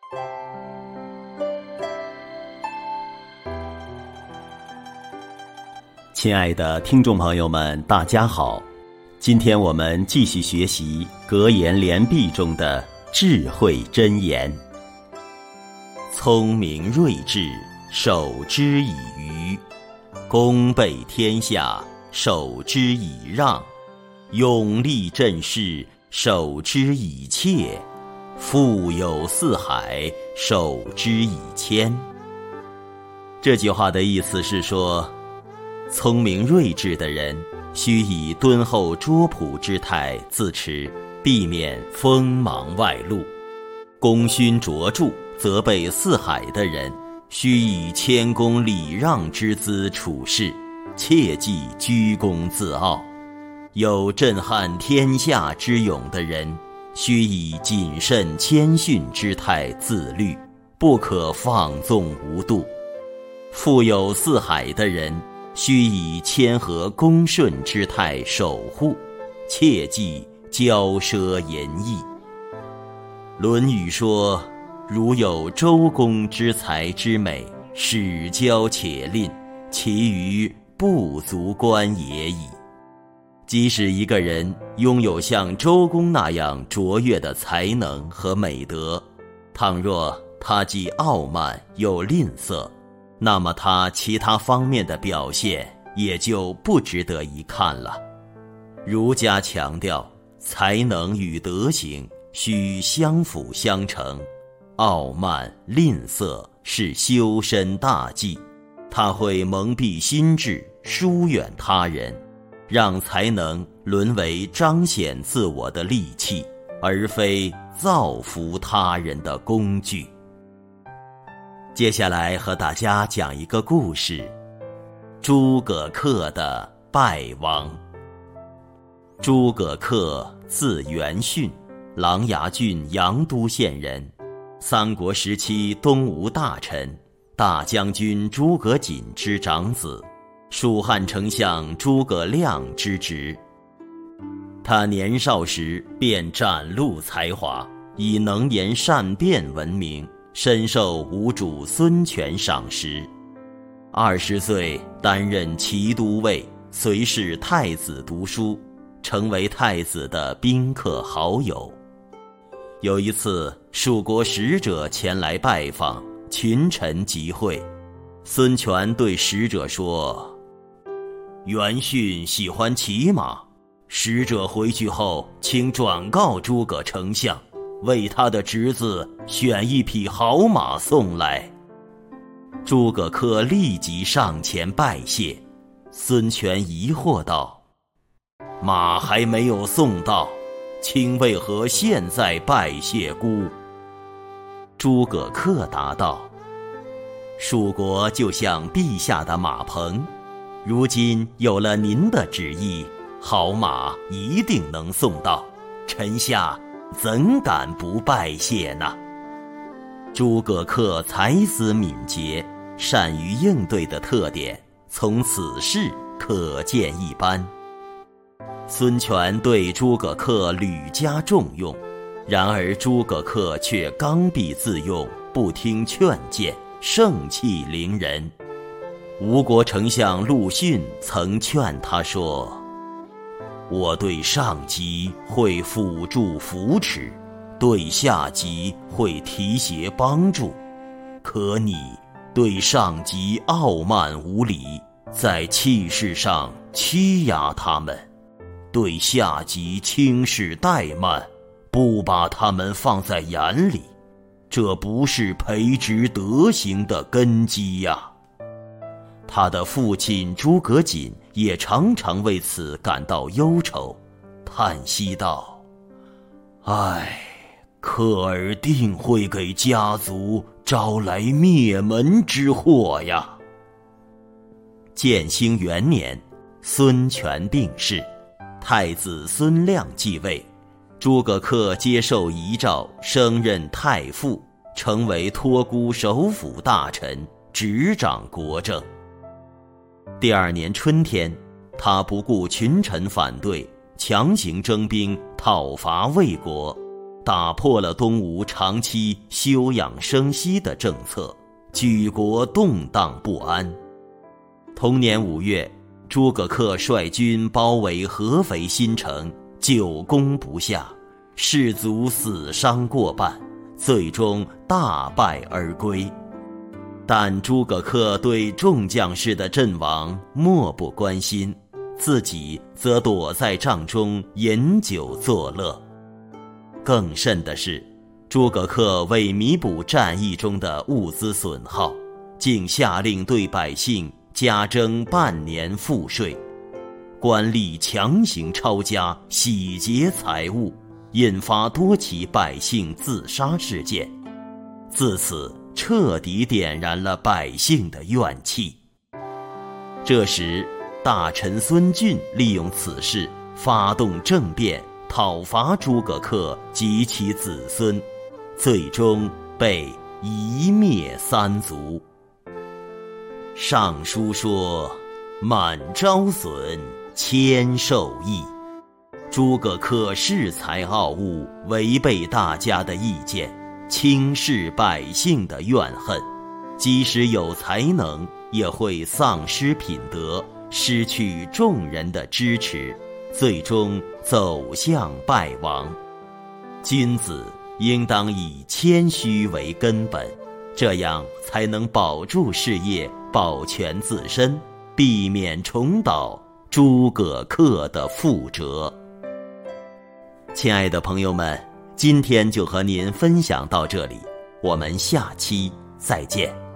亲爱的听众朋友们，大家好，今天我们继续学习格言联璧中的智慧箴言。聪明睿智，守之以愚；功备天下，守之以让；勇力振势，守之以切；富有四海，守之以谦。这句话的意思是说，聪明睿智的人须以敦厚拙朴之态自持，避免锋芒外露；功勋卓著责备四海的人须以谦恭礼让之姿处事，切忌居功自傲；有震撼天下之勇的人须以谨慎谦逊之态自律，不可放纵无度；富有四海的人须以谦和恭顺之态守护，切忌骄奢淫逸。《论语》说，如有周公之才之美，始交且吝，其余不足观也矣。即使一个人拥有像周公那样卓越的才能和美德，倘若他既傲慢又吝啬，那么他其他方面的表现也就不值得一看了。儒家强调，才能与德行须相辅相成，傲慢吝啬是修身大忌，它会蒙蔽心智，疏远他人，让才能沦为彰显自我的利器，而非造福他人的工具。接下来和大家讲一个故事，诸葛恪的败亡。诸葛恪字元训，琅琊郡阳都县人，三国时期东吴大臣、大将军诸葛瑾之长子，蜀汉丞相诸葛亮之侄。他年少时便展露才华，以能言善辩闻名，深受吴主孙权赏识。20岁担任骑都尉，随侍太子读书，成为太子的宾客好友。有一次，蜀国使者前来拜访，群臣集会，孙权对使者说：元训喜欢骑马，使者回去后请转告诸葛丞相，为他的侄子选一匹好马送来。诸葛恪立即上前拜谢。孙权疑惑道：马还没有送到，卿为何现在拜谢孤？诸葛恪答道：蜀国就像陛下的马棚，如今有了您的旨意，好马一定能送到，臣下怎敢不拜谢呢？诸葛恪才思敏捷，善于应对的特点，从此事可见一斑。孙权对诸葛恪屡加重用，然而诸葛恪却刚愎自用，不听劝谏，盛气凌人。吴国丞相陆逊曾劝他说：我对上级会辅助扶持，对下级会提携帮助，可你对上级傲慢无礼，在气势上欺压他们，对下级轻视怠慢，不把他们放在眼里，这不是培植德行的根基呀。他的父亲诸葛瑾也常常为此感到忧愁，叹息道：唉，克尔定会给家族招来灭门之祸呀。建兴元年，孙权病逝，太子孙亮继位，诸葛恪接受遗诏，升任太傅，成为托孤首辅大臣，执掌国政。第二年春天，他不顾群臣反对，强行征兵讨伐魏国， 打破了东吴长期休养生息的政策，举国动荡不安。同年5月，诸葛恪率军包围合肥新城，久攻不下，士卒死伤过半，最终大败而归。但诸葛恪对众将士的阵亡漠不关心，自己则躲在帐中饮酒作乐。更甚的是，诸葛恪为弥补战役中的物资损耗，竟下令对百姓加征半年赋税，官吏强行抄家，洗劫财物，引发多起百姓自杀事件。自此彻底点燃了百姓的怨气。这时，大臣孙峻利用此事发动政变，讨伐诸葛恪及其子孙，最终被夷灭三族。尚书说：“满招损，谦受益。”诸葛恪恃才傲物，违背大家的意见，轻视百姓的怨恨，即使有才能，也会丧失品德，失去众人的支持，最终走向败亡。君子应当以谦虚为根本，这样才能保住事业，保全自身，避免重蹈诸葛恪的覆辙。亲爱的朋友们，今天就和您分享到这里，我们下期再见。